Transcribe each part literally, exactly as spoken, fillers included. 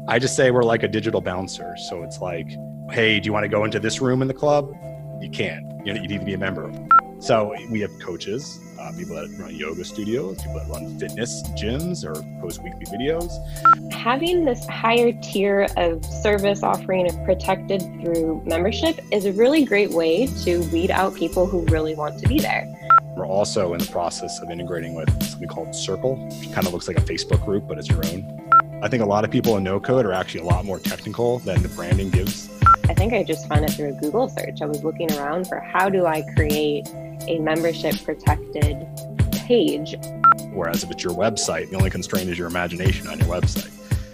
I just say we're like a digital bouncer. So it's like, hey, do you want to go into this room in the club? You can't. You need to be a member. So we have coaches, uh, people that run yoga studios, people that run fitness gyms or post weekly videos. Having this higher tier of service offering of protected through membership is a really great way to weed out people who really want to be there. We're also in the process of integrating with something called Circle, which kind of looks like a Facebook group, but it's your own. I think a lot of people in no code are actually a lot more technical than the branding gives. I think I just found it through a Google search. I was looking around for how do I create a membership protected page. Whereas if it's your website, the only constraint is your imagination on your website.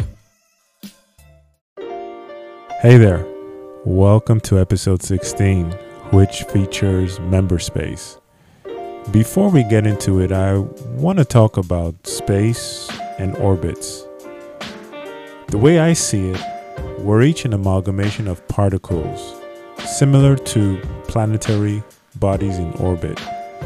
Hey there. Welcome to episode sixteen, which features MemberSpace. Before we get into it, I want to talk about space and orbits. The way I see it, we're each an amalgamation of particles, similar to planetary bodies in orbit.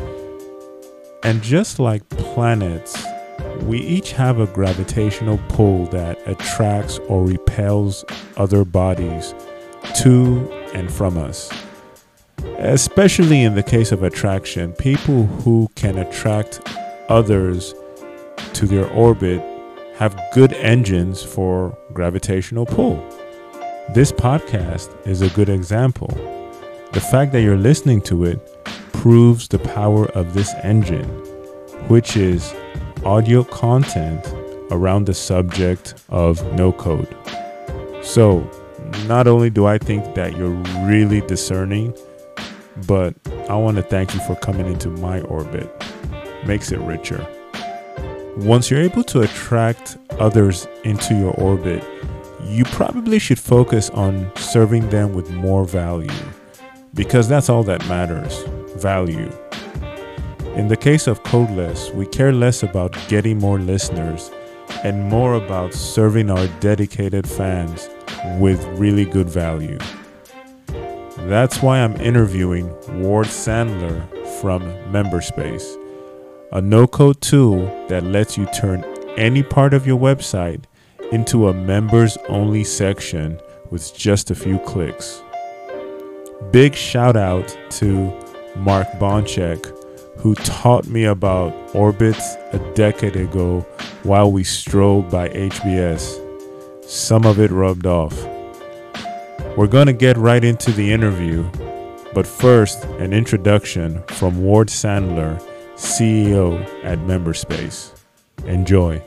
And just like planets, we each have a gravitational pull that attracts or repels other bodies to and from us. Especially in the case of attraction, people who can attract others to their orbit have good engines for gravitational pull. This podcast is a good example. The fact that you're listening to it proves the power of this engine, which is audio content around the subject of no code. So, not only do I think that you're really discerning, but I want to thank you for coming into my orbit. Makes it richer. Once you're able to attract others into your orbit, you probably should focus on serving them with more value, because that's all that matters, value. In the case of Codeless, we care less about getting more listeners and more about serving our dedicated fans with really good value. That's why I'm interviewing Ward Sandler from MemberSpace, a no-code tool that lets you turn any part of your website into a members-only section with just a few clicks. Big shout out to Mark Bonchek, who taught me about orbits a decade ago while we strolled by H B S. Some of it rubbed off. We're going to get right into the interview, but first, an introduction from Ward Sandler, C E O at MemberSpace. Enjoy.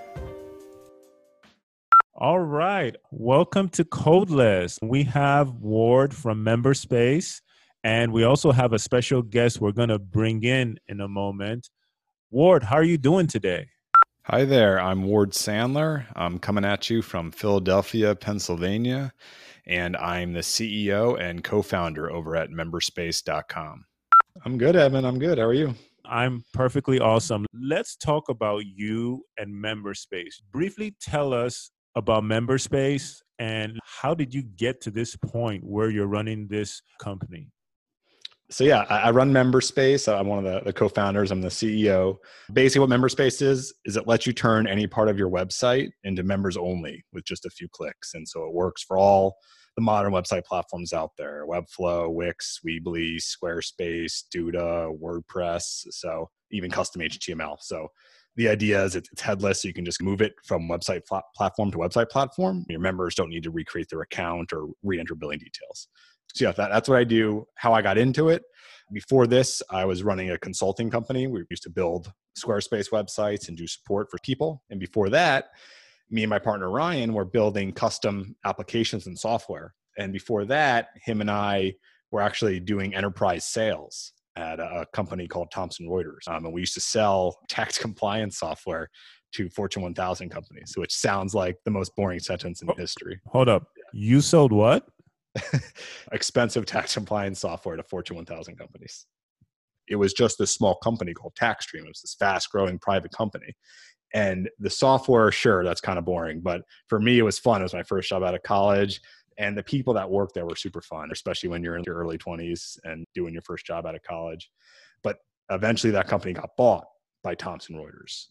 All right. Welcome to Codeless. We have Ward from MemberSpace, and we also have a special guest we're going to bring in in a moment. Ward, how are you doing today? Hi there. I'm Ward Sandler. I'm coming at you from Philadelphia, Pennsylvania, and I'm the C E O and co-founder over at memberspace dot com. I'm good, Evan. I'm good. How are you? I'm perfectly awesome. Let's talk about you and MemberSpace. Briefly tell us about MemberSpace and how did you get to this point where you're running this company? So yeah, I, I run MemberSpace. I'm one of the, the co-founders. I'm the C E O. Basically what MemberSpace is, is it lets you turn any part of your website into members only with just a few clicks. And so it works for all the modern website platforms out there: Webflow, Wix, Weebly, Squarespace, Duda, WordPress, so even custom H T M L. So the idea is it's headless, so you can just move it from website pl- platform to website platform. Your members don't need to recreate their account or re-enter billing details. So yeah, that, that's what I do, how I got into it. Before this, I was running a consulting company. We used to build Squarespace websites and do support for people. And before that, me and my partner Ryan were building custom applications and software. And before that, him and I were actually doing enterprise sales at a company called Thomson Reuters. Um, and we used to sell tax compliance software to Fortune one thousand companies, which sounds like the most boring sentence in history. Hold up. You sold what? Expensive tax compliance software to Fortune one thousand companies. It was just this small company called TaxStream. It was this fast growing private company. And the software, sure, that's kind of boring. But for me, it was fun. It was my first job out of college. And the people that worked there were super fun, especially when you're in your early twenties and doing your first job out of college. But eventually that company got bought by Thomson Reuters.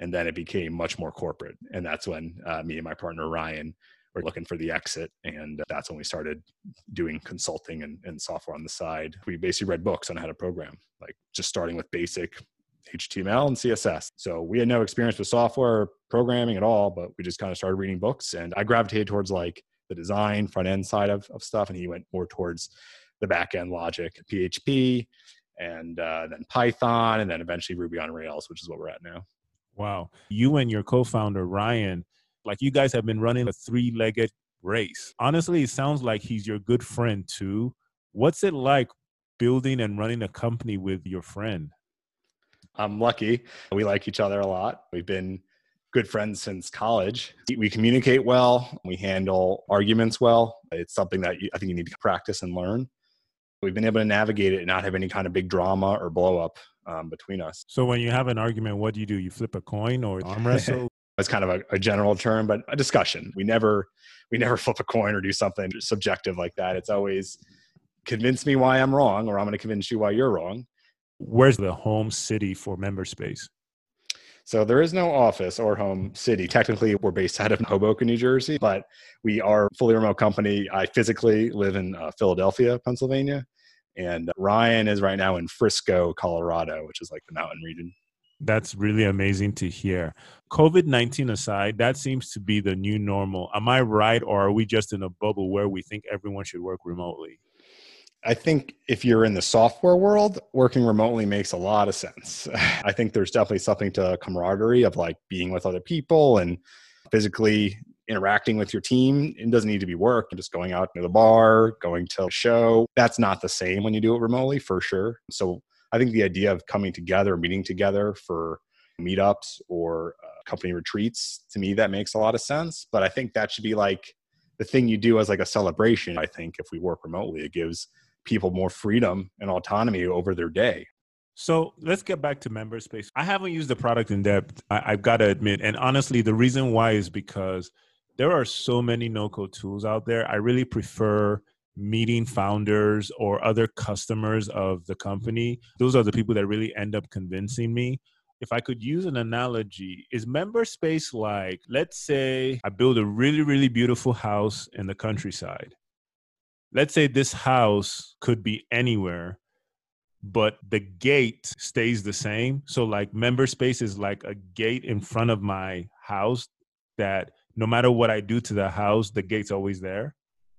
And then it became much more corporate. And that's when uh, me and my partner, Ryan, were looking for the exit. And that's when we started doing consulting and, and software on the side. We basically read books on how to program, like just starting with basic H T M L and C S S. So we had no experience with software programming at all, but we just kind of started reading books. And I gravitated towards like the design front end side of, of stuff. And he went more towards the back end logic, P H P, and uh, then Python, and then eventually Ruby on Rails, which is what we're at now. Wow. You and your co-founder, Ryan, like you guys have been running a three-legged race. Honestly, it sounds like he's your good friend too. What's it like building and running a company with your friend? I'm lucky. We like each other a lot. We've been good friends since college. We communicate well. We handle arguments well. It's something that you, I think you need to practice and learn. We've been able to navigate it and not have any kind of big drama or blow up um, between us. So when you have an argument, what do you do? You flip a coin or arm wrestle? It's kind of a, a general term, but a discussion. We never, we never flip a coin or do something subjective like that. It's always convince me why I'm wrong, or I'm going to convince you why you're wrong. Where's the home city for MemberSpace? So there is no office or home city. Technically, we're based out of Hoboken, New Jersey, but we are a fully remote company. I physically live in uh, Philadelphia, Pennsylvania, and Ryan is right now in Frisco, Colorado, which is like the mountain region. That's really amazing to hear. COVID nineteen aside, that seems to be the new normal. Am I right, or are we just in a bubble where we think everyone should work remotely? I think if you're in the software world, working remotely makes a lot of sense. I think there's definitely something to camaraderie of like being with other people and physically interacting with your team. It doesn't need to be work. Just going out to the bar, going to a show. That's not the same when you do it remotely, for sure. So I think the idea of coming together, meeting together for meetups or uh, company retreats, to me, that makes a lot of sense. But I think that should be like the thing you do as like a celebration. I think if we work remotely, it gives people more freedom and autonomy over their day. So let's get back to MemberSpace. I haven't used the product in depth, I, I've got to admit. And honestly, the reason why is because there are so many no-code tools out there. I really prefer meeting founders or other customers of the company. Those are the people that really end up convincing me. If I could use an analogy, is MemberSpace like, let's say I build a really, really beautiful house in the countryside. Let's say this house could be anywhere, but the gate stays the same. So like MemberSpace is like a gate in front of my house that no matter what I do to the house, the gate's always there.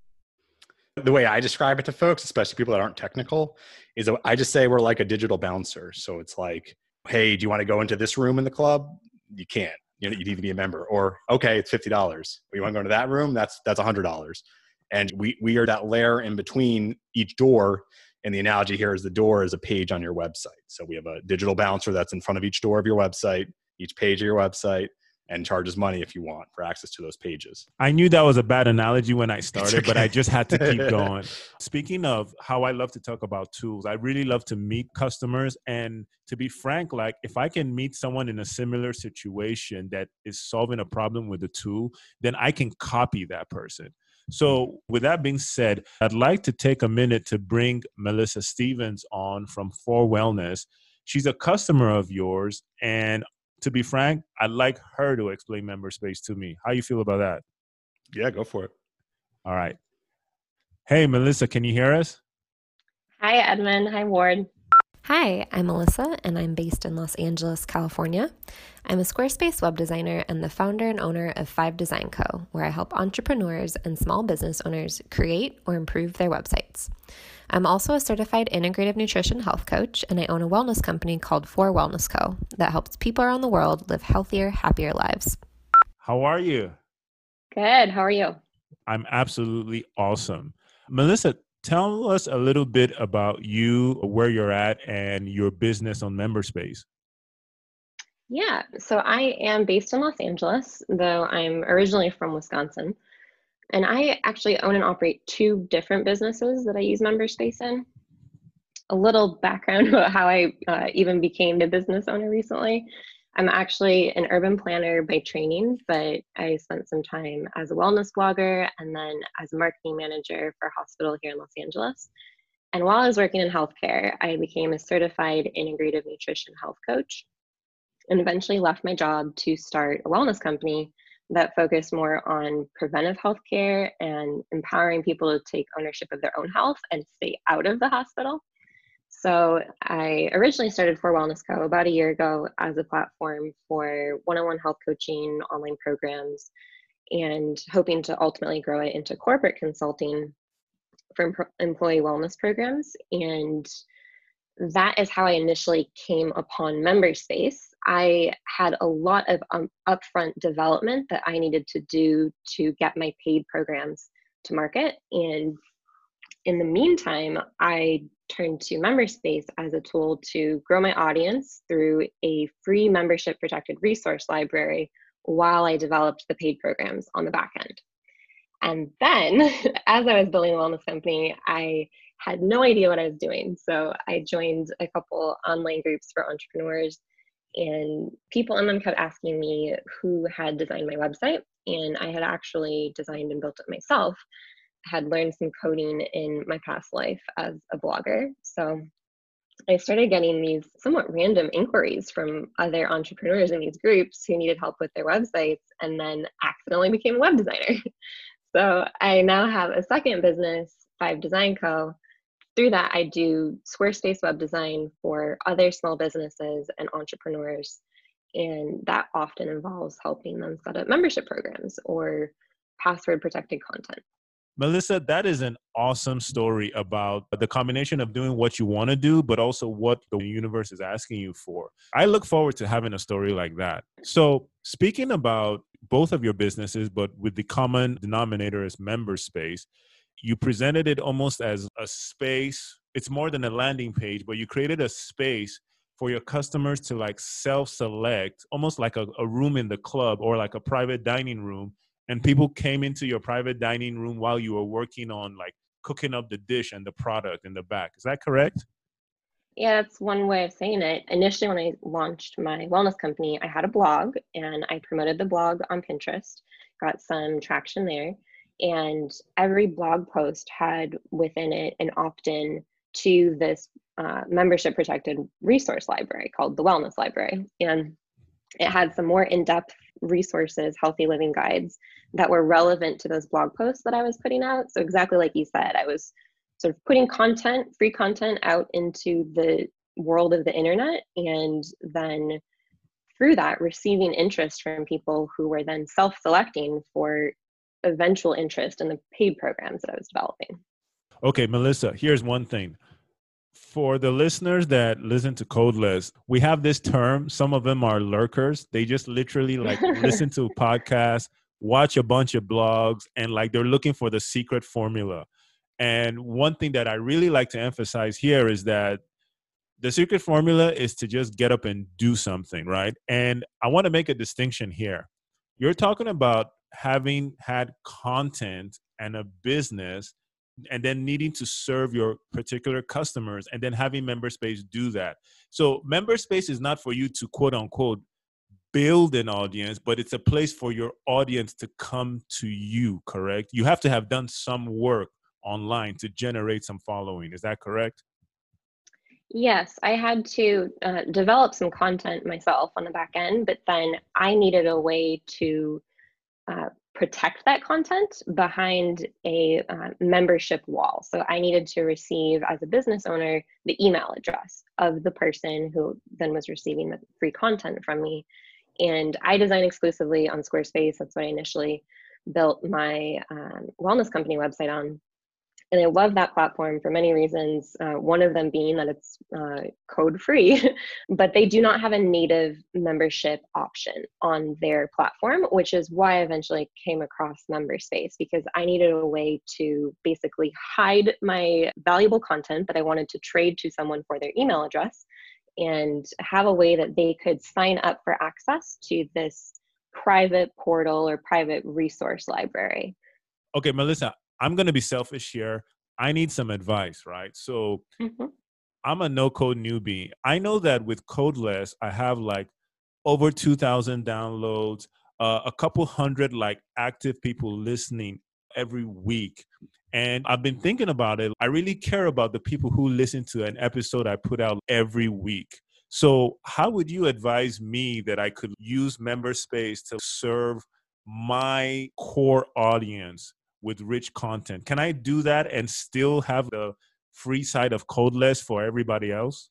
The way I describe it to folks, especially people that aren't technical, is I just say we're like a digital bouncer. So it's like, hey, do you want to go into this room in the club? You can't. You know, you need to be a member. Or, okay, it's fifty dollars. You want to go into that room? That's that's one hundred dollars. And we we are that layer in between each door. And the analogy here is the door is a page on your website. So we have a digital bouncer that's in front of each door of your website, each page of your website, and charges money if you want for access to those pages. I knew that was a bad analogy when I started, okay. But I just had to keep going. Speaking of how I love to talk about tools, I really love to meet customers. And to be frank, like if I can meet someone in a similar situation that is solving a problem with a tool, then I can copy that person. So with that being said, I'd like to take a minute to bring Melissa Stevens on from four Wellness. She's a customer of yours. And to be frank, I'd like her to explain MemberSpace to me. How you feel about that? Yeah, go for it. All right. Hey, Melissa, can you hear us? Hi, Edmund. Hi, Ward. Hi, I'm Melissa, and I'm based in Los Angeles, California. I'm a Squarespace web designer and the founder and owner of Five Design Co., where I help entrepreneurs and small business owners create or improve their websites. I'm also a certified integrative nutrition health coach, and I own a wellness company called four Wellness Co. that helps people around the world live healthier, happier lives. How are you? Good. How are you? I'm absolutely awesome. Melissa, tell us a little bit about you, where you're at, and your business on MemberSpace. Yeah, so I am based in Los Angeles, though I'm originally from Wisconsin. And I actually own and operate two different businesses that I use MemberSpace in. A little background about how I uh, even became a business owner recently. I'm actually an urban planner by training, but I spent some time as a wellness blogger and then as a marketing manager for a hospital here in Los Angeles. And while I was working in healthcare, I became a certified integrative nutrition health coach. and eventually left my job to start a wellness company that focused more on preventive healthcare and empowering people to take ownership of their own health and stay out of the hospital. So I originally started For Wellness Co. about a year ago as a platform for one-on-one health coaching, online programs, and hoping to ultimately grow it into corporate consulting for em- employee wellness programs. And that is how I initially came upon MemberSpace. I had a lot of um, upfront development that I needed to do to get my paid programs to market. And in the meantime, I turned to MemberSpace as a tool to grow my audience through a free membership protected resource library while I developed the paid programs on the back end. And then as I was building a wellness company, I had no idea what I was doing. So I joined a couple online groups for entrepreneurs, and people in them kept asking me who had designed my website. And I had actually designed and built it myself. I had learned some coding in my past life as a blogger. So I started getting these somewhat random inquiries from other entrepreneurs in these groups who needed help with their websites, and then accidentally became a web designer. So I now have a second business, Five Design Co. Through that, I do Squarespace web design for other small businesses and entrepreneurs. And that often involves helping them set up membership programs or password protected content. Melissa, that is an awesome story about the combination of doing what you want to do, but also what the universe is asking you for. I look forward to having a story like that. So speaking about both of your businesses, but with the common denominator as MemberSpace, you presented it almost as a space. It's more than a landing page, but you created a space for your customers to like self-select, almost like a, a room in the club or like a private dining room. And people came into your private dining room while you were working on like cooking up the dish and the product in the back. Is that correct? Yeah, that's one way of saying it. Initially, when I launched my wellness company, I had a blog and I promoted the blog on Pinterest, got some traction there. And every blog post had within it an opt-in to this uh, membership protected resource library called the Wellness Library. And it had some more in-depth resources, healthy living guides that were relevant to those blog posts that I was putting out. So exactly like you said, I was sort of putting content, free content out into the world of the internet, and then through that receiving interest from people who were then self-selecting for eventual interest in the paid programs that I was developing. Okay, Melissa, here's one thing. For the listeners that listen to Codeless, we have this term. Some of them are lurkers. They just literally like listen to podcasts, watch a bunch of blogs, and like they're looking for the secret formula. And one thing that I really like to emphasize here is that the secret formula is to just get up and do something, right? And I want to make a distinction here. You're talking about having had content and a business and then needing to serve your particular customers and then having MemberSpace do that. So MemberSpace is not for you to quote unquote build an audience, but it's a place for your audience to come to you, correct? You have to have done some work online to generate some following. Is that correct? Yes, I had to uh, develop some content myself on the back end, but then I needed a way to uh, protect that content behind a uh, membership wall. So I needed to receive, as a business owner, the email address of the person who then was receiving the free content from me. And I design exclusively on Squarespace. That's what I initially built my um, wellness company website on. And I love that platform for many reasons. Uh, one of them being that it's uh, code free, but they do not have a native membership option on their platform, which is why I eventually came across MemberSpace, because I needed a way to basically hide my valuable content that I wanted to trade to someone for their email address and have a way that they could sign up for access to this private portal or private resource library. Okay, Melissa, I'm going to be selfish here. I need some advice, right? So mm-hmm. I'm a no-code newbie. I know that with Codeless, I have like over two thousand downloads, uh, a couple hundred like active people listening every week. And I've been thinking about it. I really care about the people who listen to an episode I put out every week. So how would you advise me that I could use MemberSpace to serve my core audience with rich content? Can I do that and still have the free side of Codeless for everybody else?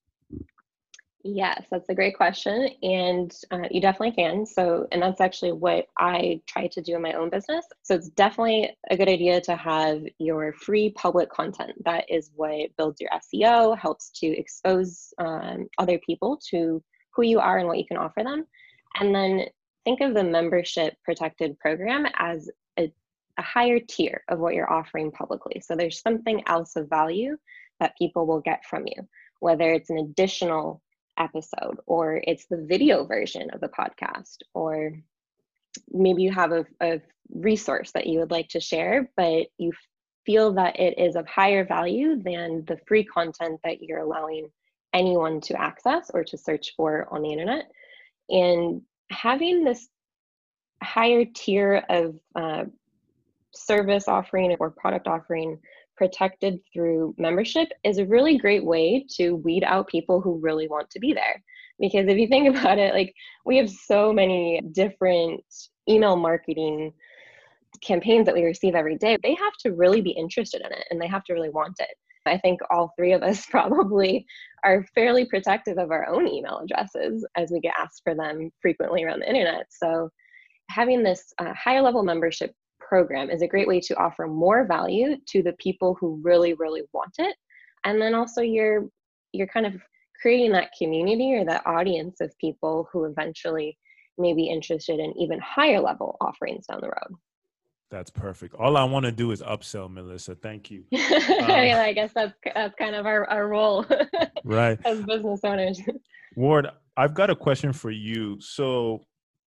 Yes, that's a great question. And uh, you definitely can. So, and that's actually what I try to do in my own business. So it's definitely a good idea to have your free public content. That is what builds your S E O, helps to expose um, other people to who you are and what you can offer them. And then think of the membership protected program as a, a higher tier of what you're offering publicly. So there's something else of value that people will get from you, whether it's an additional episode or it's the video version of the podcast, or maybe you have a, a resource that you would like to share, but you feel that it is of higher value than the free content that you're allowing anyone to access or to search for on the internet. And having this higher tier of uh, service offering or product offering protected through membership is a really great way to weed out people who really want to be there. Because if you think about it, like we have so many different email marketing campaigns that we receive every day. They have to really be interested in it and they have to really want it. I think all three of us probably are fairly protective of our own email addresses as we get asked for them frequently around the internet. So having this uh, higher level membership program is a great way to offer more value to the people who really, really want it. And then also you're you're kind of creating that community or that audience of people who eventually may be interested in even higher level offerings down the road. That's perfect. All I want to do is upsell, Melissa. Thank you. Um, yeah, I guess that's that's kind of our, our role right. as business owners. Ward, I've got a question for you. So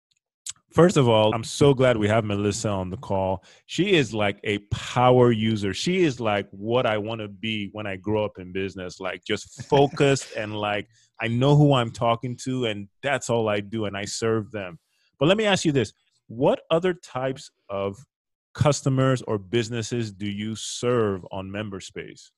first of all, I'm so glad we have Melissa on the call. She is like a power user. She is like what I want to be when I grow up in business, like just focused and like I know who I'm talking to and that's all I do and I serve them. But let me ask you this. What other types of customers or businesses do you serve on MemberSpace?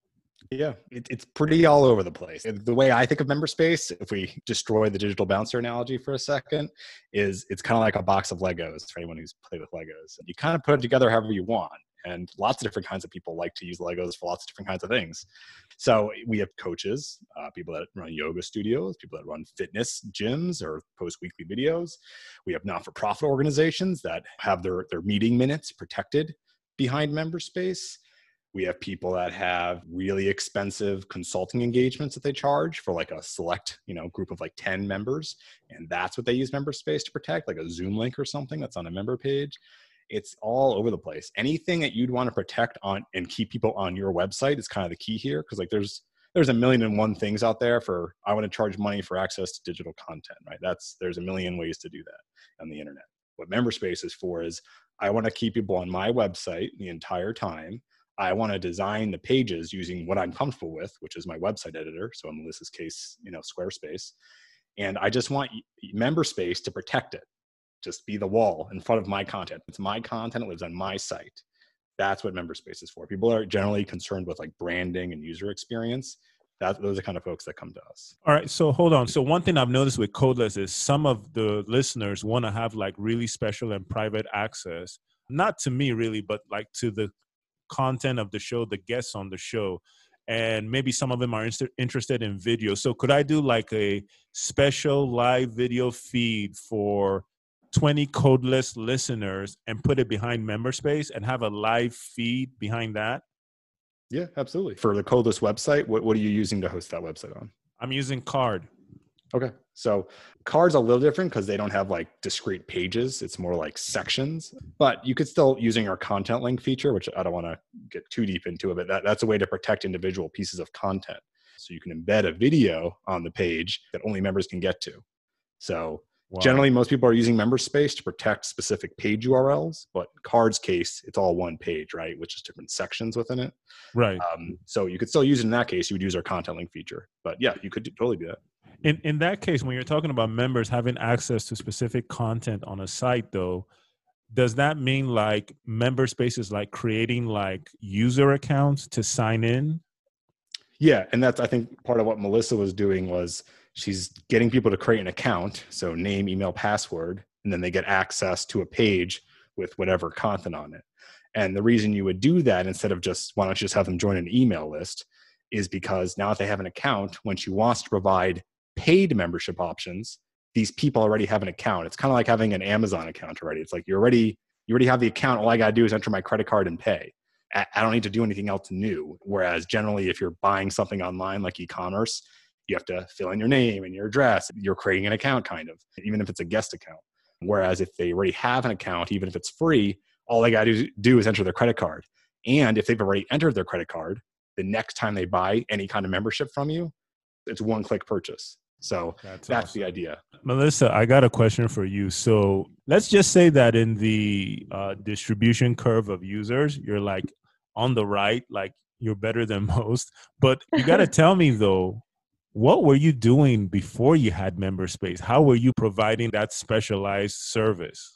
Yeah, it, it's pretty all over the place. The way I think of MemberSpace, if we destroy the digital bouncer analogy for a second, is it's kind of like a box of Legos for anyone who's played with Legos. You kind of put it together however you want. And lots of different kinds of people like to use Legos for lots of different kinds of things. So we have coaches, uh, people that run yoga studios, people that run fitness gyms or post weekly videos. We have not-for-profit organizations that have their, their meeting minutes protected behind MemberSpace. We have people that have really expensive consulting engagements that they charge for like a select, you know, group of like ten members. And that's what they use MemberSpace to protect, like a Zoom link or something that's on a member page. It's all over the place. Anything that you'd want to protect on and keep people on your website is kind of the key here. Cause like there's, there's a million and one things out there for, I want to charge money for access to digital content, right? That's, there's a million ways to do that on the internet. What MemberSpace is for is I want to keep people on my website the entire time. I want to design the pages using what I'm comfortable with, which is my website editor. So in Melissa's case, you know, Squarespace. And I just want MemberSpace to protect it. Just be the wall in front of my content. It's my content. It lives on my site. That's what MemberSpace is for. People are generally concerned with like branding and user experience. That, those are the kind of folks that come to us. All right. So hold on. So one thing I've noticed with Codeless is some of the listeners want to have like really special and private access. Not to me really, but like to the content of the show, the guests on the show. And maybe some of them are inst- interested in video. So could I do like a special live video feed for twenty Codeless listeners and put it behind MemberSpace and have a live feed behind that? Yeah, absolutely. For the Codeless website, what, what are you using to host that website on? I'm using Card. Okay. So Card's a little different because they don't have like discrete pages. It's more like sections, but you could still using our content link feature, which I don't want to get too deep into it, but that, that's a way to protect individual pieces of content. So you can embed a video on the page that only members can get to. So wow. Generally, most people are using MemberSpace to protect specific page U R Ls, but Card's case, it's all one page, right? Which is different sections within it. Right. Um, so you could still use it in that case. You would use our content link feature, but yeah, you could totally do that. In in that case, when you're talking about members having access to specific content on a site, though, does that mean like MemberSpace is like creating like user accounts to sign in? Yeah, and that's I think part of what Melissa was doing was She's getting people to create an account, so name, email, password, and then they get access to a page with whatever content on it. And the reason you would do that instead of just, why don't you just have them join an email list, is because now if they have an account, when she wants to provide paid membership options, these people already have an account. It's kind of like having an Amazon account already. It's like you already, you already have the account. All I got to do is enter my credit card and pay. I, I don't need to do anything else new. Whereas generally, if you're buying something online like e-commerce, you have to fill in your name and your address. You're creating an account kind of, even if it's a guest account. Whereas if they already have an account, even if it's free, all they got to do is enter their credit card. And if they've already entered their credit card, the next time they buy any kind of membership from you, it's one click purchase. So that's, that's awesome. The idea. Melissa, I got a question for you. So let's just say that in the uh, distribution curve of users, you're like on the right, like you're better than most. But you got to tell me though, what were you doing before you had MemberSpace? How were you providing that specialized service?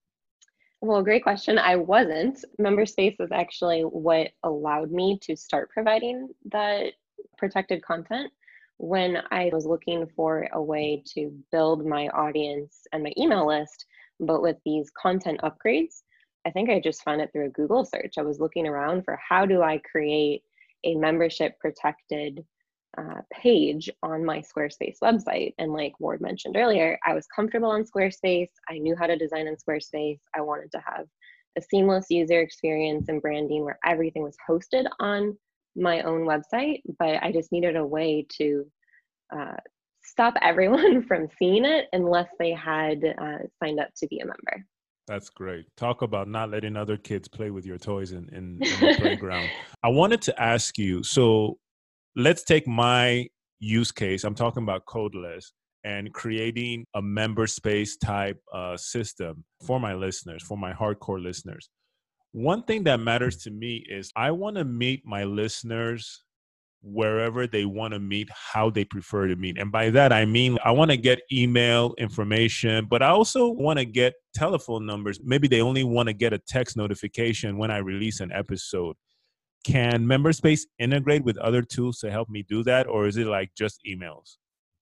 Well, great question. I wasn't. MemberSpace was actually what allowed me to start providing that protected content. When I was looking for a way to build my audience and my email list, but with these content upgrades, I think I just found it through a Google search. I was looking around for how do I create a membership protected uh, page on my Squarespace website. And like Ward mentioned earlier, I was comfortable on Squarespace. I knew how to design in Squarespace. I wanted to have a seamless user experience and branding where everything was hosted on my own website, but I just needed a way to uh, stop everyone from seeing it unless they had uh, signed up to be a member. That's great. Talk about not letting other kids play with your toys in, in, in the playground. I wanted to ask you, so let's take my use case. I'm talking about Codeless and creating a MemberSpace type uh, system for my listeners, for my hardcore listeners. One thing that matters to me is I want to meet my listeners wherever they want to meet, how they prefer to meet. And by that, I mean, I want to get email information, but I also want to get telephone numbers. Maybe they only want to get a text notification when I release an episode. Can MemberSpace integrate with other tools to help me do that? Or is it like just emails?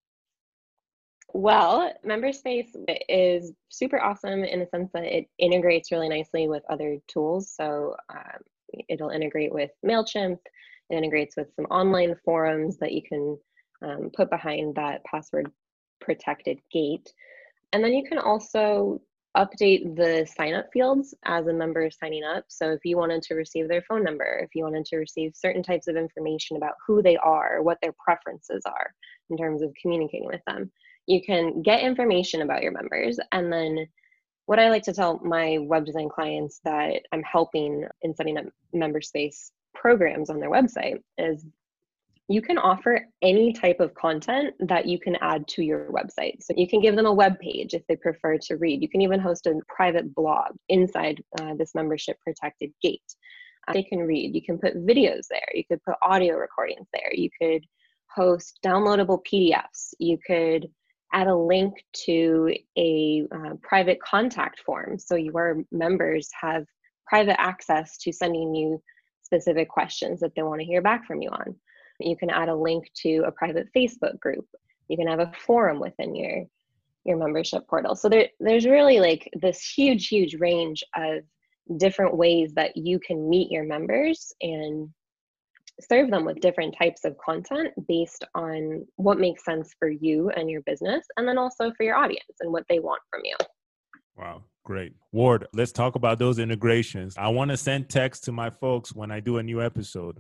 Well, MemberSpace is super awesome in the sense that it integrates really nicely with other tools. So um, it'll integrate with MailChimp. It integrates with some online forums that you can um, put behind that password protected gate. And then you can also update the sign up fields as a member is signing up. So if you wanted to receive their phone number, if you wanted to receive certain types of information about who they are, what their preferences are in terms of communicating with them, you can get information about your members. And then what I like to tell my web design clients that I'm helping in setting up MemberSpace programs on their website is you can offer any type of content that you can add to your website. So you can give them a web page if they prefer to read. You can even host a private blog inside uh, this membership protected gate. Uh, they can read. You can put videos there. You could put audio recordings there. You could host downloadable P D Fs. You could add a link to a uh, private contact form. So your members have private access to sending you specific questions that they want to hear back from you on. You can add a link to a private Facebook group. You can have a forum within your, your membership portal. So there, there's really like this huge, huge range of different ways that you can meet your members and serve them with different types of content based on what makes sense for you and your business, and then also for your audience and what they want from you. Wow, great. Ward, let's talk about those integrations. I want to send text to my folks when I do a new episode.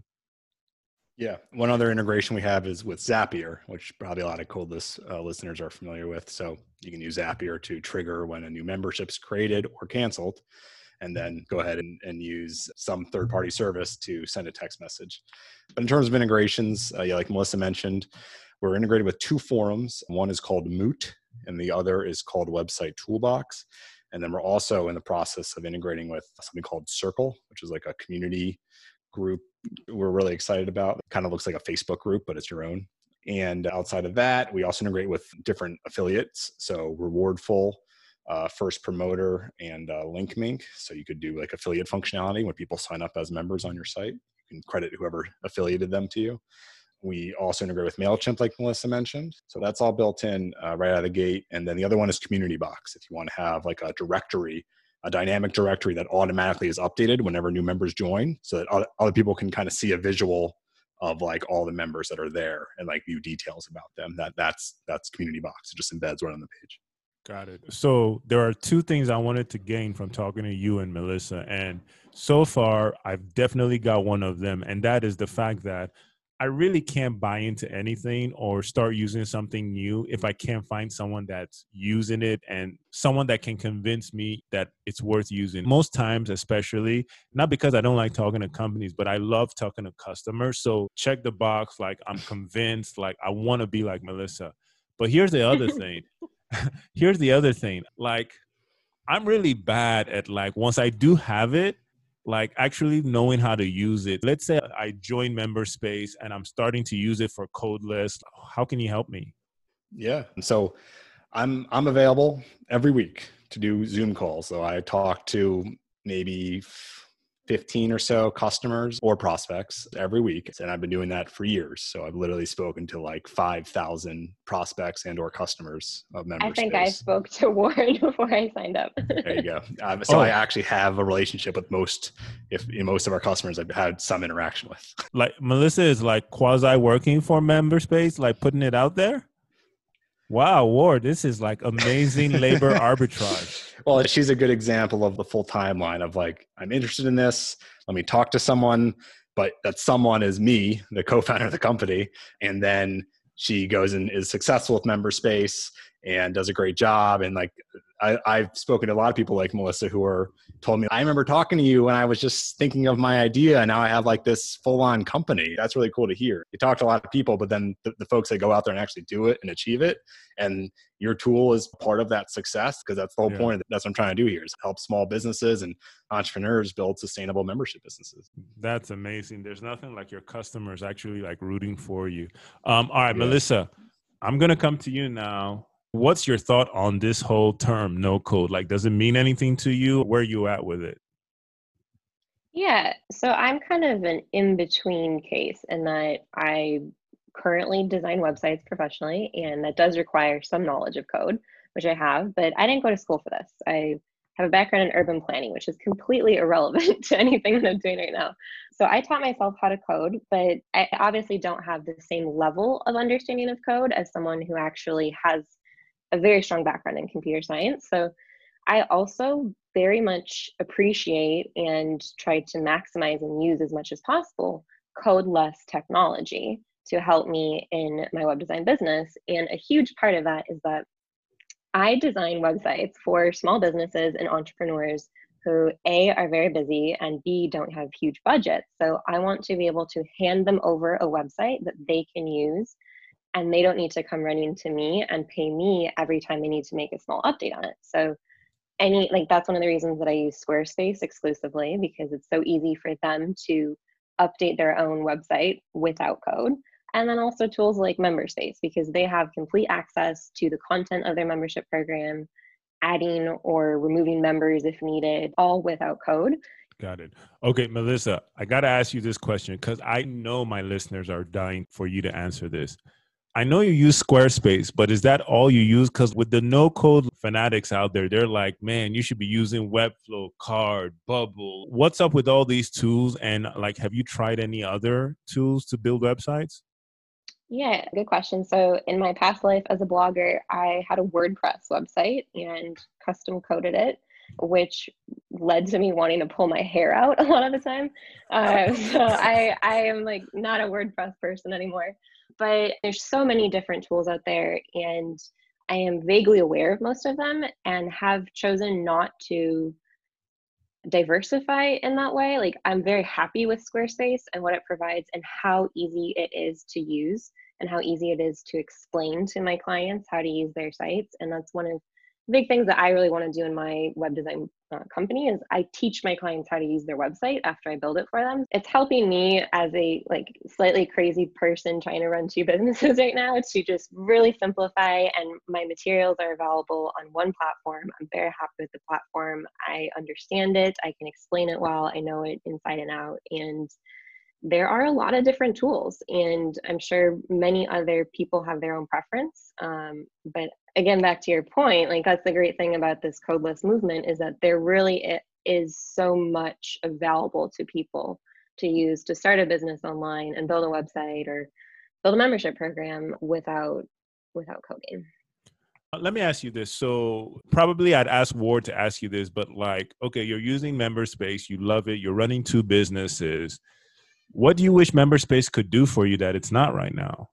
Yeah. One other integration we have is with Zapier, which probably a lot of Codeless uh, listeners are familiar with. So you can use Zapier to trigger when a new membership's created or canceled, and then go ahead and, and use some third-party service to send a text message. But in terms of integrations, uh, yeah, like Melissa mentioned, we're integrated with two forums. One is called Moot, and the other is called Website Toolbox. And then we're also in the process of integrating with something called Circle, which is like a community group we're really excited about. It kind of looks like a Facebook group, but it's your own. And outside of that, we also integrate with different affiliates. So Rewardful, uh, First Promoter, and uh, LinkMink. So you could do like affiliate functionality when people sign up as members on your site. You can credit whoever affiliated them to you. We also integrate with MailChimp, like Melissa mentioned. So that's all built in uh, right out of the gate. And then the other one is Community Box. If you want to have like a directory, a dynamic directory that automatically is updated whenever new members join, so that other, other people can kind of see a visual of like all the members that are there and like view details about them. That that's that's Community Box. It just embeds right on the page. Got it. So there are two things I wanted to gain from talking to you and Melissa. And so far, I've definitely got one of them. And that is the fact that I really can't buy into anything or start using something new if I can't find someone that's using it and someone that can convince me that it's worth using. Most times, especially, not because I don't like talking to companies, but I love talking to customers. So check the box, like I'm convinced, like I want to be like Melissa. But here's the other thing. Here's the other thing. Like, I'm really bad at like, once I do have it, like actually knowing how to use it. Let's say I join MemberSpace and I'm starting to use it for Codeless. How can you help me? Yeah. And so I'm, I'm available every week to do Zoom calls. So I talk to maybe fifteen or so customers or prospects every week. And I've been doing that for years. So I've literally spoken to like five thousand prospects and or customers of MemberSpace. I think I spoke to Ward before I signed up. There you go. Um, so Oh. I actually have a relationship with most, if you know, most of our customers I've had some interaction with. Like Melissa is like quasi working for MemberSpace, like putting it out there. Wow, Ward, this is like amazing labor arbitrage. Well, she's a good example of the full timeline of like, I'm interested in this. Let me talk to someone, but that someone is me, the co-founder of the company. And then she goes and is successful with MemberSpace and does a great job. And like, I, I've spoken to a lot of people like Melissa who are told me, I remember talking to you when I was just thinking of my idea. And now I have like this full on company. That's really cool to hear. You talk to a lot of people, but then the, the folks that go out there and actually do it and achieve it. And your tool is part of that success because that's the whole Yeah. point. That's what I'm trying to do here is help small businesses and entrepreneurs build sustainable membership businesses. That's amazing. There's nothing like your customers actually like rooting for you. Um, all right, Yeah. Melissa, I'm going to come to you now. What's your thought on this whole term, no code? Like, does it mean anything to you? Where are you at with it? Yeah, so I'm kind of an in-between case in that I currently design websites professionally, and that does require some knowledge of code, which I have, but I didn't go to school for this. I have a background in urban planning, which is completely irrelevant to anything that I'm doing right now. So I taught myself how to code, but I obviously don't have the same level of understanding of code as someone who actually has a very strong background in computer science. So I also very much appreciate and try to maximize and use as much as possible codeless technology to help me in my web design business. And a huge part of that is that I design websites for small businesses and entrepreneurs who A, are very busy, and B, don't have huge budgets. So I want to be able to hand them over a website that they can use, and they don't need to come running to me and pay me every time they need to make a small update on it. So any, like that's one of the reasons that I use Squarespace exclusively, because it's so easy for them to update their own website without code. And then also tools like MemberSpace, because they have complete access to the content of their membership program, adding or removing members if needed, all without code. Got it. Okay, Melissa, I got to ask you this question because I know my listeners are dying for you to answer this. I know you use Squarespace, but is that all you use? Because with the no-code fanatics out there, they're like, man, you should be using Webflow, Card, Bubble. What's up with all these tools? And like, have you tried any other tools to build websites? Yeah, good question. So in my past life as a blogger, I had a WordPress website and custom coded it, which led to me wanting to pull my hair out a lot of the time. Uh, so I, I am like not a WordPress person anymore. But there's so many different tools out there, and I am vaguely aware of most of them and have chosen not to diversify in that way. Like I'm very happy with Squarespace and what it provides and how easy it is to use and how easy it is to explain to my clients how to use their sites. And that's one of the big things that I really want to do in my web design uh, company is I teach my clients how to use their website after I build it for them. It's helping me as a like slightly crazy person trying to run two businesses right now to just really simplify, and my materials are available on one platform. I'm very happy with the platform. I understand it. I can explain it well. I know it inside and out. And there are a lot of different tools, and I'm sure many other people have their own preference. Um, but again, back to your point, like that's the great thing about this codeless movement is that there really is so much available to people to use to start a business online and build a website or build a membership program without without coding. Let me ask you this. So probably I'd ask Ward to ask you this, but like, okay, you're using MemberSpace, you love it, you're running two businesses. What do you wish MemberSpace could do for you that it's not right now?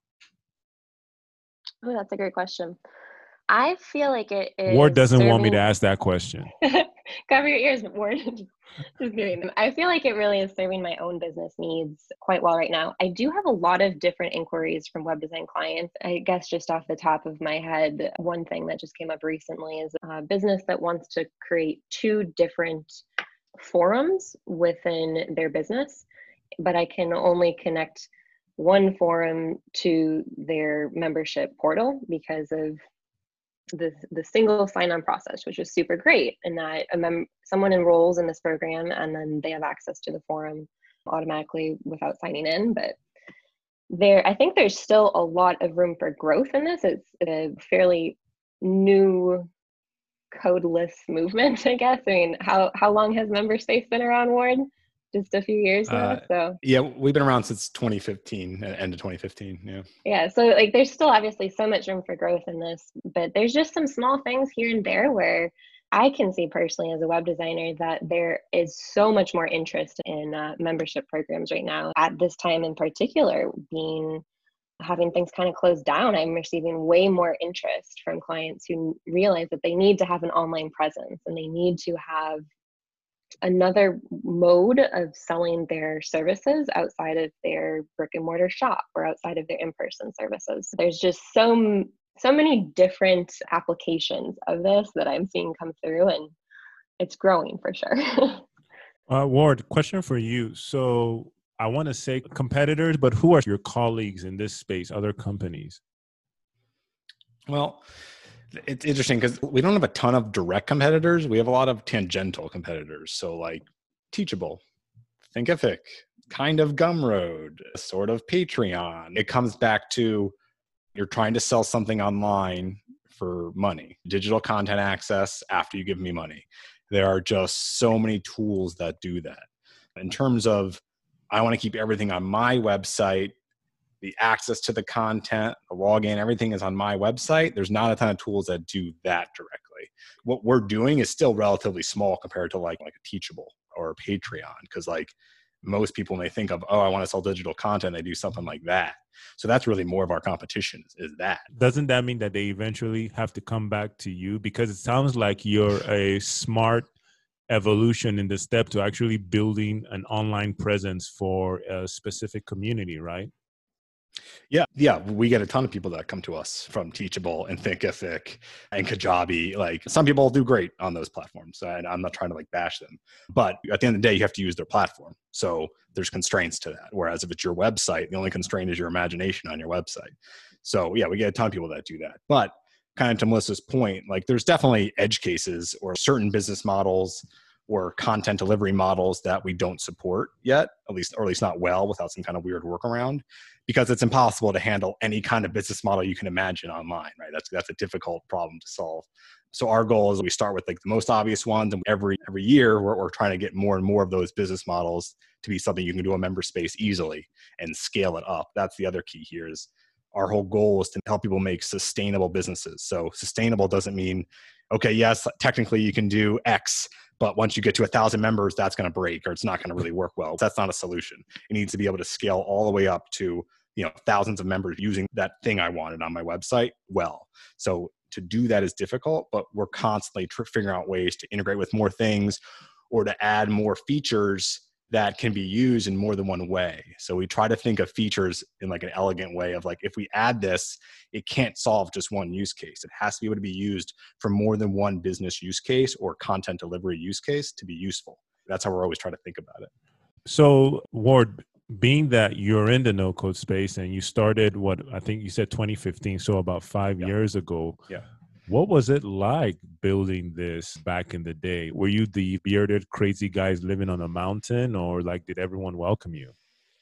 Oh, that's a great question. I feel like it is. Ward doesn't serving... want me to ask that question. Cover your ears, Ward. Just kidding. I feel like it really is serving my own business needs quite well right now. I do have a lot of different inquiries from web design clients. I guess just off the top of my head, one thing that just came up recently is a business that wants to create two different forums within their business, but I can only connect one forum to their membership portal because of the the single sign-on process, which is super great, in that a mem- someone enrolls in this program and then they have access to the forum automatically without signing in. But there, I think there's still a lot of room for growth in this. It's a fairly new codeless movement, I guess. I mean, how how long has MemberSpace been around, Ward? Just a few years now. Uh, so yeah, we've been around since twenty fifteen, end of twenty fifteen. Yeah. Yeah. So like, there's still obviously so much room for growth in this, but there's just some small things here and there where I can see personally as a web designer that there is so much more interest in uh, membership programs right now at this time in particular, being having things kind of closed down. I'm receiving way more interest from clients who realize that they need to have an online presence and they need to have another mode of selling their services outside of their brick and mortar shop or outside of their in-person services. There's just so so many different applications of this that I'm seeing come through, and it's growing for sure. uh, Ward, question for you. So I want to say competitors, but who are your colleagues in this space, other companies? Well, it's interesting because we don't have a ton of direct competitors. We have a lot of tangential competitors. So like Teachable, Thinkific, kind of Gumroad, sort of Patreon. It comes back to you're trying to sell something online for money, digital content access after you give me money. There are just so many tools that do that. In terms of, I want to keep everything on my website, the access to the content, the login, everything is on my website. There's not a ton of tools that do that directly. What we're doing is still relatively small compared to like, like a Teachable or a Patreon. Cause like most people may think of, oh, I want to sell digital content. They do something like that. So that's really more of our competition is, is that. Doesn't that mean that they eventually have to come back to you? Because it sounds like you're a smart evolution in the step to actually building an online presence for a specific community, right? Yeah, yeah, we get a ton of people that come to us from Teachable and Thinkific and Kajabi. Like some people do great on those platforms, and I'm not trying to like bash them. But at the end of the day, you have to use their platform. So there's constraints to that. Whereas if it's your website, the only constraint is your imagination on your website. So yeah, we get a ton of people that do that. But kind of to Melissa's point, like there's definitely edge cases or certain business models or content delivery models that we don't support yet, at least, or at least not well, without some kind of weird workaround, because it's impossible to handle any kind of business model you can imagine online, right? That's that's a difficult problem to solve. So our goal is we start with like the most obvious ones, and every every year we're, we're trying to get more and more of those business models to be something you can do a member space easily and scale it up. That's the other key here is our whole goal is to help people make sustainable businesses. So sustainable doesn't mean, okay, yes, technically you can do X, but once you get to a thousand members, that's going to break or it's not going to really work well. That's not a solution. It needs to be able to scale all the way up to, you know, thousands of members using that thing I wanted on my website well. So to do that is difficult, but we're constantly tr- figuring out ways to integrate with more things or to add more features that can be used in more than one way. So we try to think of features in like an elegant way of like, if we add this, it can't solve just one use case. It has to be able to be used for more than one business use case or content delivery use case to be useful. That's how we're always trying to think about it. So Ward, being that you're in the no code space and you started what I think you said twenty fifteen, so about five yeah. years ago. Yeah. What was it like building this back in the day? Were you the bearded, crazy guys living on a mountain, or like did everyone welcome you?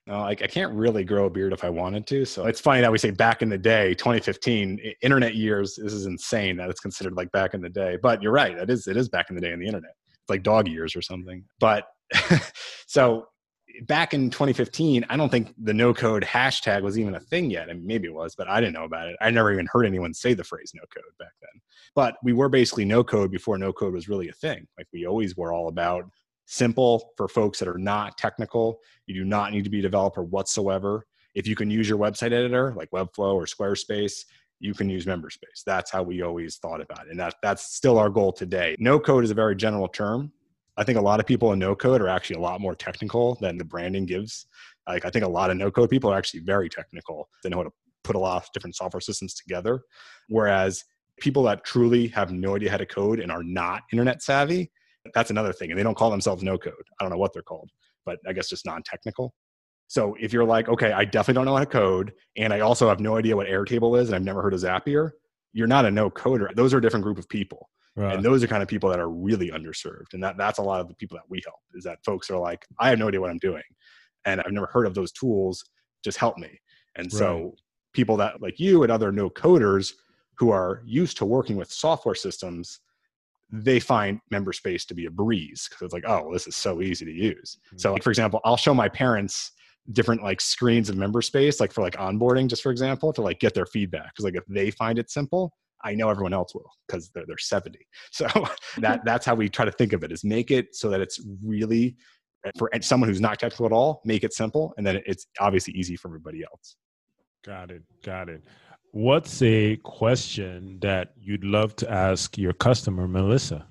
No, like I can't really grow a beard if I wanted to. So it's funny that we say back in the day, twenty fifteen, internet years. This is insane that it's considered like back in the day. But you're right. It is. It is back in the day in the internet. It's like dog years or something. But so back in twenty fifteen, I don't think the no code hashtag was even a thing yet. I mean, maybe it was, but I didn't know about it. I never even heard anyone say the phrase no code back then. But we were basically no code before no code was really a thing. Like we always were all about simple for folks that are not technical. You do not need to be a developer whatsoever. If you can use your website editor like Webflow or Squarespace, you can use MemberSpace. That's how we always thought about it. And that, that's still our goal today. No code is a very general term. I think a lot of people in no code are actually a lot more technical than the branding gives. Like I think a lot of no code people are actually very technical. They know how to put a lot of different software systems together. Whereas people that truly have no idea how to code and are not internet savvy, that's another thing. And they don't call themselves no code. I don't know what they're called, but I guess just non-technical. So if you're like, okay, I definitely don't know how to code, and I also have no idea what Airtable is, and I've never heard of Zapier, you're not a no coder. Those are a different group of people. Right. And those are kind of people that are really underserved. And that that's a lot of the people that we help, is that folks are like, I have no idea what I'm doing. And I've never heard of those tools. Just help me. And right. So people that like you and other no coders who are used to working with software systems, they find MemberSpace to be a breeze because it's like, oh, well, this is so easy to use. Mm-hmm. So like, for example, I'll show my parents different like screens of MemberSpace, like for like onboarding, just for example, to like get their feedback. Because like if they find it simple, I know everyone else will because they're, they're seventy. So that that's how we try to think of it, is make it so that it's really, for someone who's not technical at all, make it simple. And then it's obviously easy for everybody else. Got it. Got it. What's a question that you'd love to ask your customer, Melissa?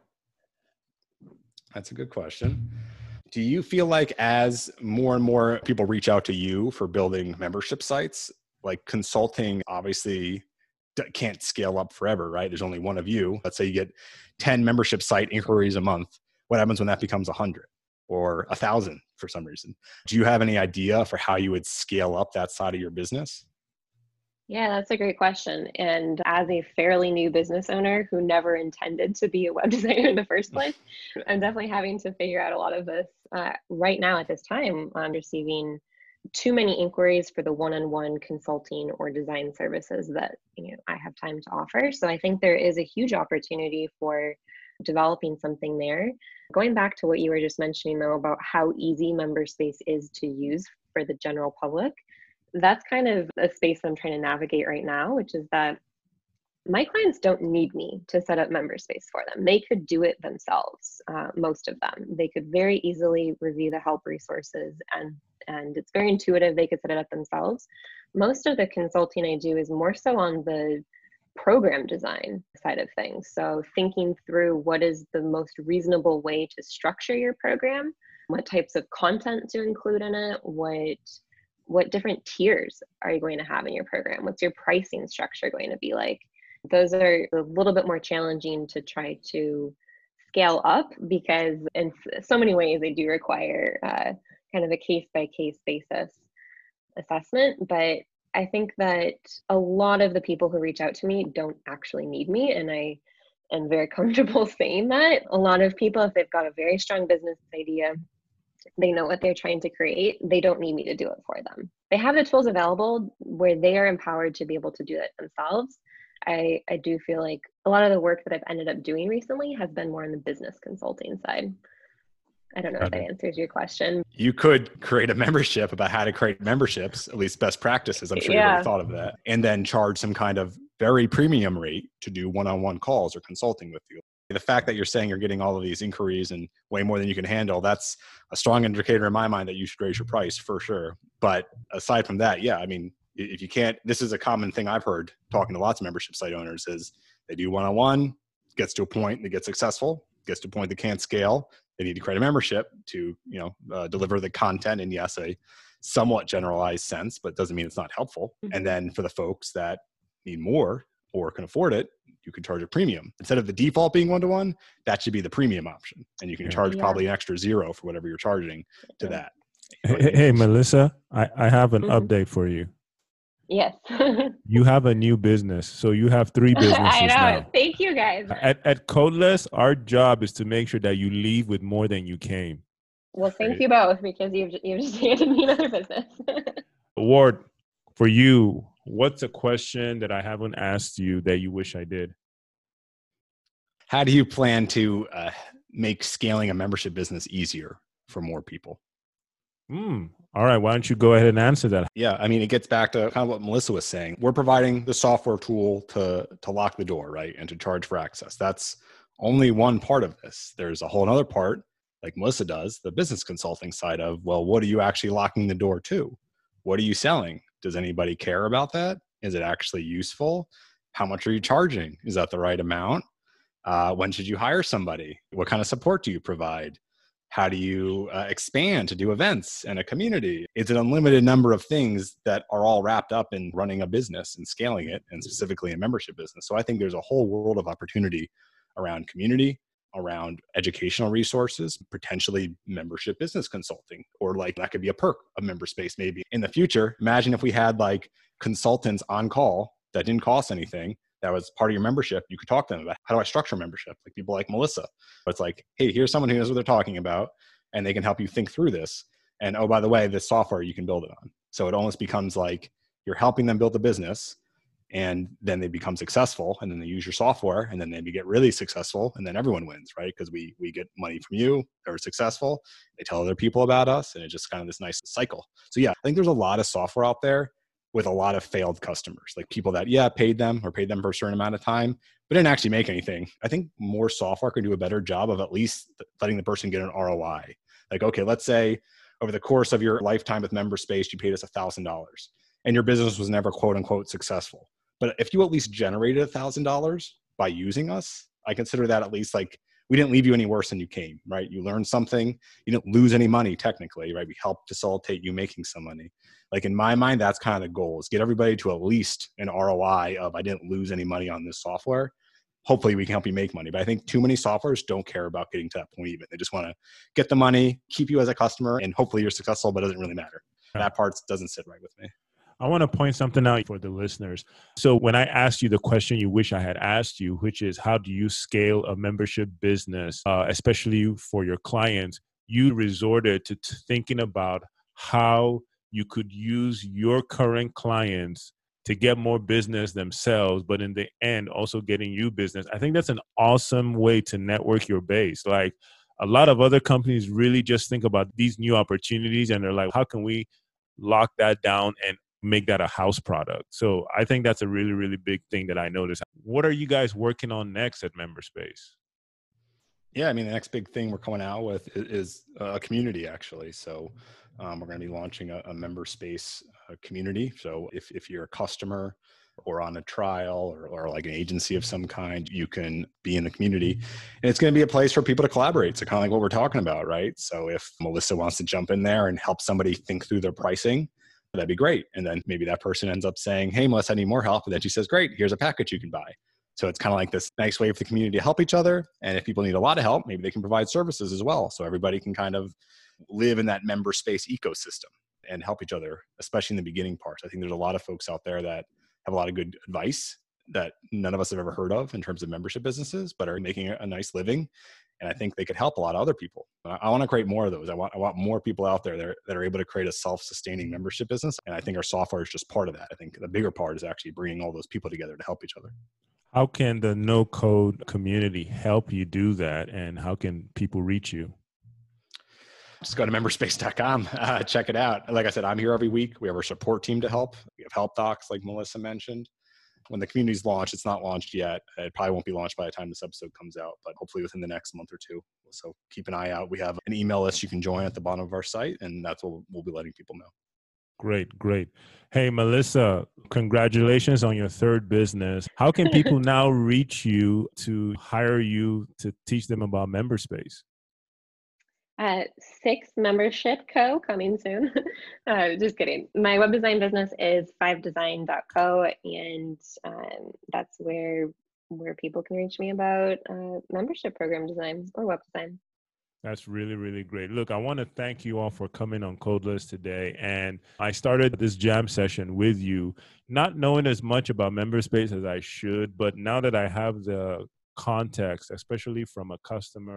That's a good question. Do you feel like as more and more people reach out to you for building membership sites, like consulting obviously can't scale up forever, right? There's only one of you. Let's say you get ten membership site inquiries a month. What happens when that becomes one hundred or one thousand for some reason? Do you have any idea for how you would scale up that side of your business? Yeah, that's a great question. And as a fairly new business owner who never intended to be a web designer in the first place, I'm definitely having to figure out a lot of this. Uh, right now at this time, I'm receiving too many inquiries for the one-on-one consulting or design services that, you know, I have time to offer. So I think there is a huge opportunity for developing something there. Going back to what you were just mentioning, though, about how easy MemberSpace is to use for the general public, that's kind of a space I'm trying to navigate right now, which is that my clients don't need me to set up MemberSpace for them. They could do it themselves, uh, most of them. They could very easily review the help resources, and, and it's very intuitive. They could set it up themselves. Most of the consulting I do is more so on the program design side of things. So thinking through what is the most reasonable way to structure your program, what types of content to include in it, what what different tiers are you going to have in your program? What's your pricing structure going to be like? Those are a little bit more challenging to try to scale up because in so many ways they do require uh, kind of a case-by-case basis assessment. But I think that a lot of the people who reach out to me don't actually need me, and I am very comfortable saying that. A lot of people, if they've got a very strong business idea, they know what they're trying to create, they don't need me to do it for them. They have the tools available where they are empowered to be able to do it themselves. I, I do feel like a lot of the work that I've ended up doing recently has been more on the business consulting side. I don't know if that answers your question. You could create a membership about how to create memberships, at least best practices. I'm sure yeah. you've already thought of that. And then charge some kind of very premium rate to do one-on-one calls or consulting with you. The fact that you're saying you're getting all of these inquiries and way more than you can handle, that's a strong indicator in my mind that you should raise your price for sure. But aside from that, yeah, I mean, if you can't, this is a common thing I've heard talking to lots of membership site owners is they do one-on-one, gets to a point, they get successful, gets to a point they can't scale. They need to create a membership to, you know, uh, deliver the content in, yes, a somewhat generalized sense, but doesn't mean it's not helpful. Mm-hmm. And then for the folks that need more or can afford it, you can charge a premium. Instead of the default being one-to-one, that should be the premium option. And you can charge yeah. probably an extra zero for whatever you're charging to that. You know hey, I mean? hey, Melissa, I, I have an mm-hmm. update for you. Yes. You have a new business. So you have three businesses I know. Now. Thank you, guys. At, at Codeless, our job is to make sure that you leave with more than you came. Well, thank Great. you both because you've you've just handed me another business. Ward, for you, what's a question that I haven't asked you that you wish I did? How do you plan to uh, make scaling a membership business easier for more people? Hmm. All right. Why don't you go ahead and answer that? Yeah, I mean, it gets back to kind of what Melissa was saying. We're providing the software tool to to lock the door, right, and to charge for access. That's only one part of this. There's a whole other part, like Melissa does, the business consulting side of, well, what are you actually locking the door to? What are you selling? Does anybody care about that? Is it actually useful? How much are you charging? Is that the right amount? Uh, when should you hire somebody? What kind of support do you provide? How do you uh, expand to do events and a community? It's an unlimited number of things that are all wrapped up in running a business and scaling it, and specifically a membership business. So I think there's a whole world of opportunity around community, around educational resources, potentially membership business consulting, or like that could be a perk of MemberSpace maybe in the future. Imagine if we had like consultants on call that didn't cost anything, that was part of your membership. You could talk to them about how do I structure membership, like people like Melissa. It's like, hey, here's someone who knows what they're talking about, and they can help you think through this. And oh, by the way, this software you can build it on. So it almost becomes like you're helping them build the business, and then they become successful, and then they use your software, and then they get really successful, and then everyone wins, right? Because we we get money from you, they're successful, they tell other people about us, and it's just kind of this nice cycle. So yeah, I think there's a lot of software out there with a lot of failed customers, like people that, yeah, paid them or paid them for a certain amount of time, but didn't actually make anything. I think more software can do a better job of at least letting the person get an R O I. Like, okay, let's say over the course of your lifetime with MemberSpace, you paid us one thousand dollars and your business was never quote unquote successful. But if you at least generated one thousand dollars by using us, I consider that at least like, we didn't leave you any worse than you came, right? You learned something. You didn't lose any money technically, right? We helped facilitate you making some money. Like in my mind, that's kind of the goal, is get everybody to at least an R O I of I didn't lose any money on this software. Hopefully we can help you make money. But I think too many softwares don't care about getting to that point even. They just want to get the money, keep you as a customer, and hopefully you're successful, but it doesn't really matter. That part doesn't sit right with me. I want to point something out for the listeners. So when I asked you the question you wish I had asked you, which is how do you scale a membership business, uh, especially for your clients, you resorted to t- thinking about how you could use your current clients to get more business themselves, but in the end, also getting you business. I think that's an awesome way to network your base. Like a lot of other companies really just think about these new opportunities and they're like, how can we lock that down and make that a house product? So I think that's a really, really big thing that I noticed. What are you guys working on next at MemberSpace? Yeah, I mean, the next big thing we're coming out with is, is a community, actually. So um, we're going to be launching a, a MemberSpace uh, community. So if, if you're a customer or on a trial or, or like an agency of some kind, you can be in the community. And it's going to be a place for people to collaborate. So kind of like what we're talking about, right? So if Melissa wants to jump in there and help somebody think through their pricing, that'd be great. And then maybe that person ends up saying, hey, Melissa, I need more help. And then she says, great, here's a package you can buy. So it's kind of like this nice way for the community to help each other. And if people need a lot of help, maybe they can provide services as well. So everybody can kind of live in that MemberSpace ecosystem and help each other, especially in the beginning parts. I think there's a lot of folks out there that have a lot of good advice that none of us have ever heard of in terms of membership businesses, but are making a nice living. And I think they could help a lot of other people. I want to create more of those. I want I want more people out there that are, that are able to create a self-sustaining membership business. And I think our software is just part of that. I think the bigger part is actually bringing all those people together to help each other. How can the no-code community help you do that? And how can people reach you? Just go to memberspace dot com, uh, check it out. Like I said, I'm here every week. We have our support team to help. We have help docs like Melissa mentioned. When the community's launched, it's not launched yet. It probably won't be launched by the time this episode comes out, but hopefully within the next month or two. So keep an eye out. We have an email list you can join at the bottom of our site, and that's what we'll be letting people know. Great, great. Hey, Melissa, congratulations on your third business. How can people now reach you to hire you to teach them about MemberSpace? Uh, six Membership Co. coming soon. uh, just kidding. My web design business is five design dot co, and um, that's where where people can reach me about uh, membership program design or web design. That's really, really great. Look, I want to thank you all for coming on Codeless today. And I started this jam session with you, not knowing as much about MemberSpace as I should, but now that I have the context, especially from a customer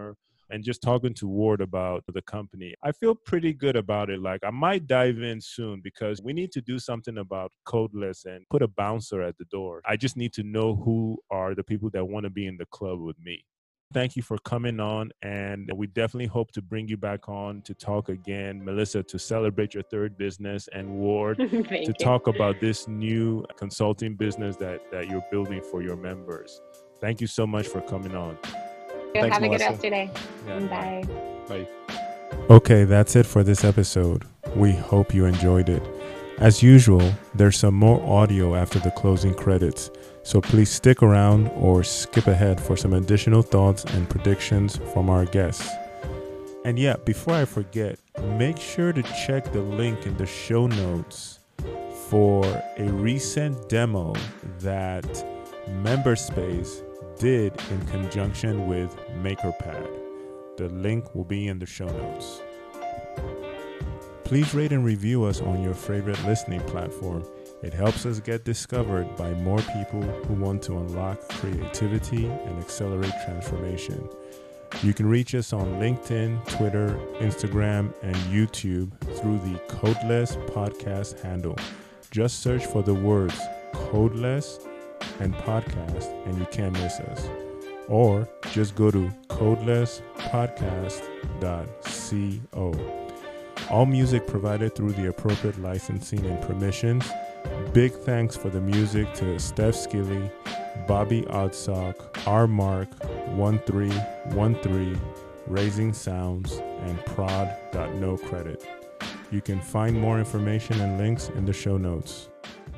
and just talking to Ward about the company, I feel pretty good about it. Like I might dive in soon because we need to do something about Codeless and put a bouncer at the door. I just need to know who are the people that want to be in the club with me. Thank you for coming on, and we definitely hope to bring you back on to talk again, Melissa, to celebrate your third business, and Ward to you. talk about this new consulting business that, that you're building for your members. Thank you so much for coming on. Thanks, Have Melissa. a good rest of your day. Yeah, bye. Bye. Okay, that's it for this episode. We hope you enjoyed it. As usual, there's some more audio after the closing credits, so please stick around or skip ahead for some additional thoughts and predictions from our guests. And yeah, before I forget, make sure to check the link in the show notes for a recent demo that MemberSpace did in conjunction with MakerPad. The link will be in the show notes. Please rate and review us on your favorite listening platform. It helps us get discovered by more people who want to unlock creativity and accelerate transformation. You can reach us on LinkedIn, Twitter, Instagram, and YouTube through the Codeless podcast handle. Just search for the words Codeless and podcast and you can't miss us. Or just go to codeless podcast dot co. All music provided through the appropriate licensing and permissions. Big thanks for the music to Steph Skilly, Bobby Oddsock, R Mark one three one three, Raising Sounds, and prod dot no credit. You can find more information and links in the show notes.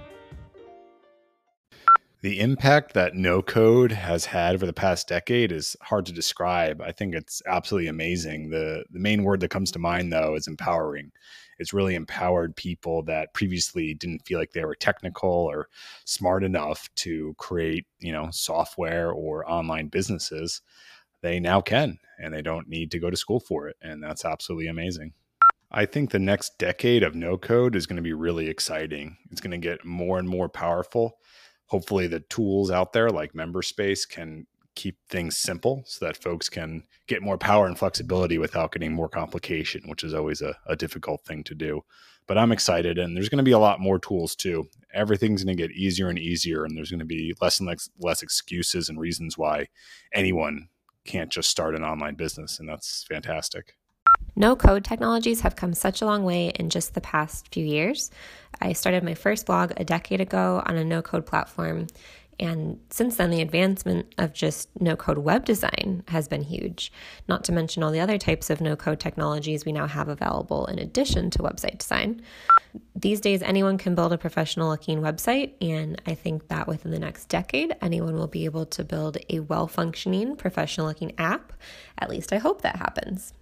The impact that no code has had over the past decade is hard to describe. I think it's absolutely amazing. The the main word that comes to mind, though, is empowering. It's really empowered people that previously didn't feel like they were technical or smart enough to create, you know, software or online businesses. They now can, and they don't need to go to school for it. And that's absolutely amazing. I think the next decade of no code is going to be really exciting. It's going to get more and more powerful. Hopefully the tools out there like MemberSpace can keep things simple so that folks can get more power and flexibility without getting more complication, which is always a, a difficult thing to do. But I'm excited, and there's going to be a lot more tools too. Everything's going to get easier and easier, and there's going to be less and less, less excuses and reasons why anyone can't just start an online business, and that's fantastic. No-code technologies have come such a long way in just the past few years. I started my first blog a decade ago on a no-code platform, and since then the advancement of just no-code web design has been huge, not to mention all the other types of no-code technologies we now have available in addition to website design. These days, anyone can build a professional-looking website, and I think that within the next decade, anyone will be able to build a well-functioning, professional-looking app. At least I hope that happens.